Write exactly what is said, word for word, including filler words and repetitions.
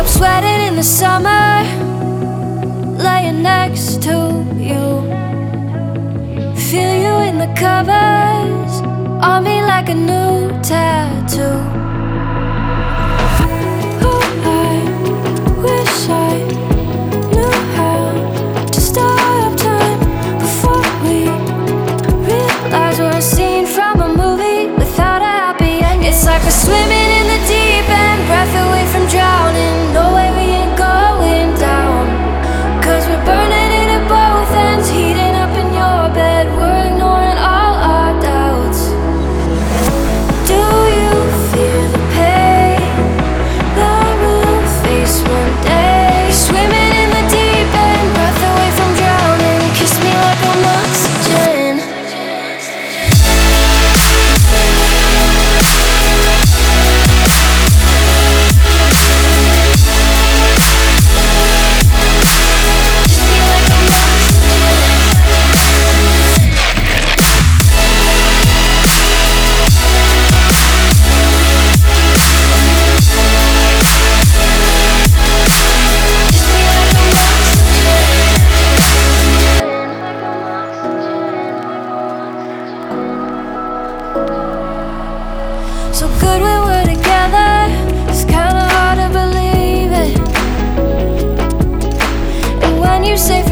up sweating in the summer, laying next to you. Feel you in the covers, on me like a new tattoo. Oh, I wish I knew how to stop time before we realize we're a scene from a movie without a happy ending. It's like we're swimming in the deep end, breath away from drowning. No way we ain't going down, 'cause we're burning it at both ends, heating up in your bed. We're ignoring all our doubts. Do you feel the pain that we'll face one day? Swimming in the deep end, breath away from drowning. Kiss me like I'm oxygen. So good when we're together, it's kinda hard to believe it. And when you say